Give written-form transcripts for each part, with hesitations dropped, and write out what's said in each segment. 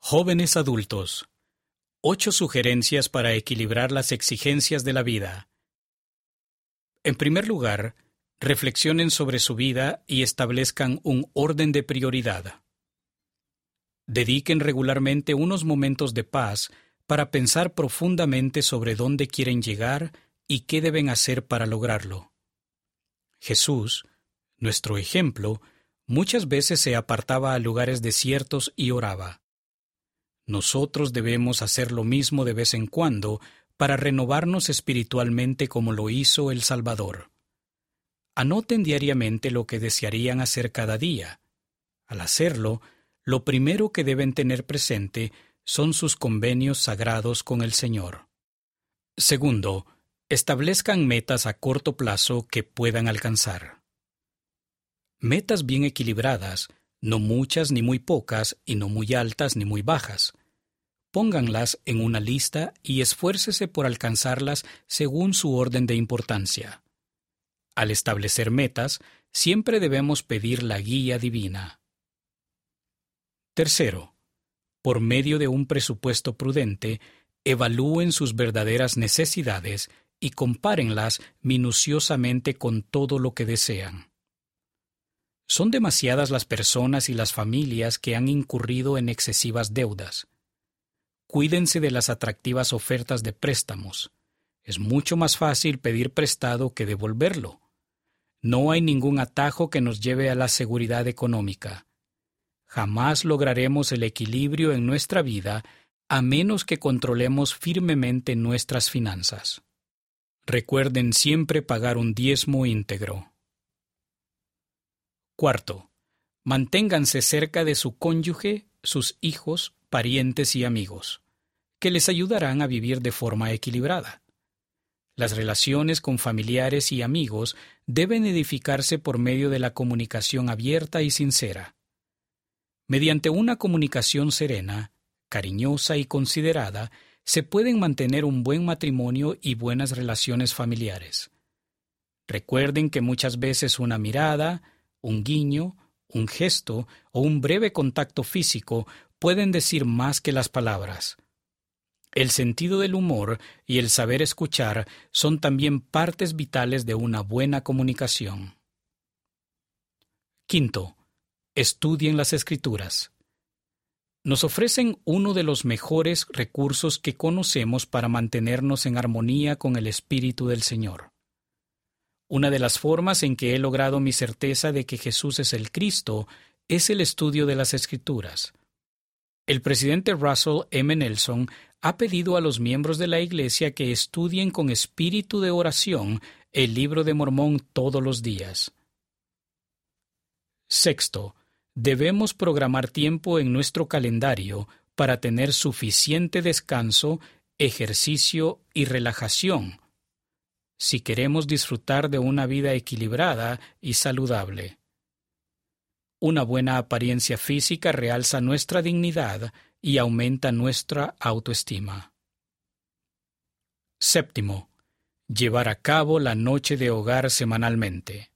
Jóvenes adultos. 8 sugerencias para equilibrar las exigencias de la vida. En primer lugar, reflexionen sobre su vida y establezcan un orden de prioridad. Dediquen regularmente unos momentos de paz para pensar profundamente sobre dónde quieren llegar y qué deben hacer para lograrlo. Jesús, nuestro ejemplo, muchas veces se apartaba a lugares desiertos y oraba. Nosotros debemos hacer lo mismo de vez en cuando para renovarnos espiritualmente como lo hizo el Salvador. Anoten diariamente lo que desearían hacer cada día. Al hacerlo, lo primero que deben tener presente son sus convenios sagrados con el Señor. Segundo, establezcan metas a corto plazo que puedan alcanzar. Metas bien equilibradas, no muchas ni muy pocas y no muy altas ni muy bajas. Pónganlas en una lista y esfuércese por alcanzarlas según su orden de importancia. Al establecer metas, siempre debemos pedir la guía divina. Tercero, por medio de un presupuesto prudente, evalúen sus verdaderas necesidades y compárenlas minuciosamente con todo lo que desean. Son demasiadas las personas y las familias que han incurrido en excesivas deudas. Cuídense de las atractivas ofertas de préstamos. Es mucho más fácil pedir prestado que devolverlo. No hay ningún atajo que nos lleve a la seguridad económica. Jamás lograremos el equilibrio en nuestra vida a menos que controlemos firmemente nuestras finanzas. Recuerden siempre pagar un diezmo íntegro. Cuarto, manténganse cerca de su cónyuge, sus hijos, parientes y amigos, que les ayudarán a vivir de forma equilibrada. Las relaciones con familiares y amigos deben edificarse por medio de la comunicación abierta y sincera. Mediante una comunicación serena, cariñosa y considerada, se pueden mantener un buen matrimonio y buenas relaciones familiares. Recuerden que muchas veces una mirada, un guiño, un gesto o un breve contacto físico pueden decir más que las palabras. El sentido del humor y el saber escuchar son también partes vitales de una buena comunicación. Quinto, estudien las Escrituras. Nos ofrecen uno de los mejores recursos que conocemos para mantenernos en armonía con el Espíritu del Señor. Una de las formas en que he logrado mi certeza de que Jesús es el Cristo es el estudio de las Escrituras. El presidente Russell M. Nelson ha pedido a los miembros de la Iglesia que estudien con espíritu de oración el Libro de Mormón todos los días. Sexto, debemos programar tiempo en nuestro calendario para tener suficiente descanso, ejercicio y relajación, si queremos disfrutar de una vida equilibrada y saludable. Una buena apariencia física realza nuestra dignidad y aumenta nuestra autoestima. Séptimo, llevar a cabo la noche de hogar semanalmente.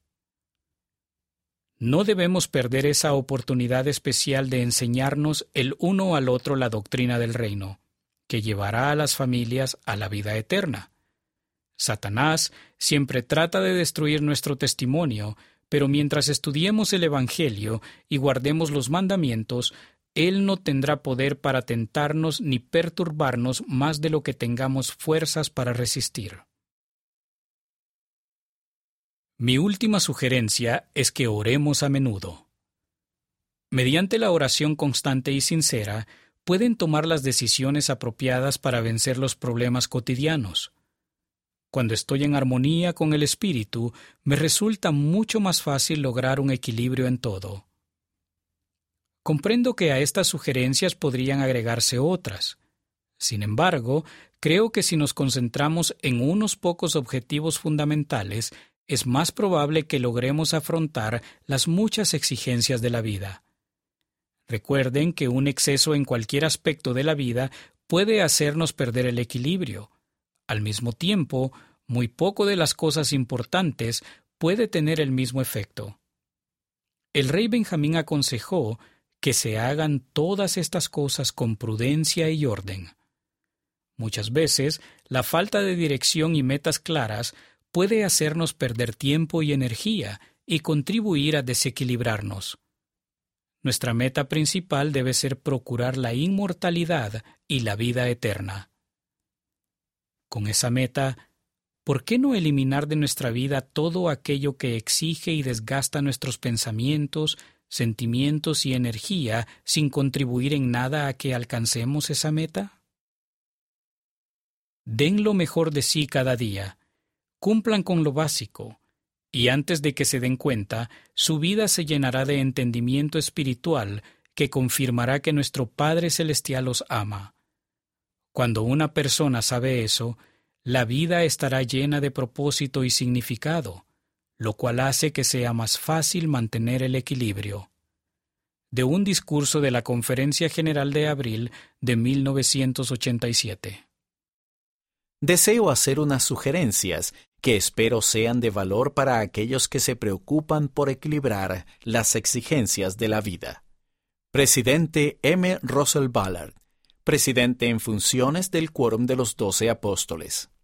No debemos perder esa oportunidad especial de enseñarnos el uno al otro la doctrina del reino, que llevará a las familias a la vida eterna. Satanás siempre trata de destruir nuestro testimonio, pero mientras estudiemos el Evangelio y guardemos los mandamientos, él no tendrá poder para tentarnos ni perturbarnos más de lo que tengamos fuerzas para resistir. Mi última sugerencia es que oremos a menudo. Mediante la oración constante y sincera, pueden tomar las decisiones apropiadas para vencer los problemas cotidianos. Cuando estoy en armonía con el Espíritu, me resulta mucho más fácil lograr un equilibrio en todo. Comprendo que a estas sugerencias podrían agregarse otras. Sin embargo, creo que si nos concentramos en unos pocos objetivos fundamentales, es más probable que logremos afrontar las muchas exigencias de la vida. Recuerden que un exceso en cualquier aspecto de la vida puede hacernos perder el equilibrio. Al mismo tiempo, muy poco de las cosas importantes puede tener el mismo efecto. El rey Benjamín aconsejó que se hagan todas estas cosas con prudencia y orden. Muchas veces, la falta de dirección y metas claras puede hacernos perder tiempo y energía y contribuir a desequilibrarnos. Nuestra meta principal debe ser procurar la inmortalidad y la vida eterna. Con esa meta, ¿por qué no eliminar de nuestra vida todo aquello que exige y desgasta nuestros pensamientos, sentimientos y energía sin contribuir en nada a que alcancemos esa meta? Den lo mejor de sí cada día, cumplan con lo básico, y antes de que se den cuenta, su vida se llenará de entendimiento espiritual que confirmará que nuestro Padre Celestial los ama. Cuando una persona sabe eso, la vida estará llena de propósito y significado, lo cual hace que sea más fácil mantener el equilibrio. De un discurso de la Conferencia General de abril de 1987. Deseo hacer unas sugerencias que espero sean de valor para aquellos que se preocupan por equilibrar las exigencias de la vida. Presidente M. Russell Ballard, presidente en funciones del Quórum de los 12 Apóstoles.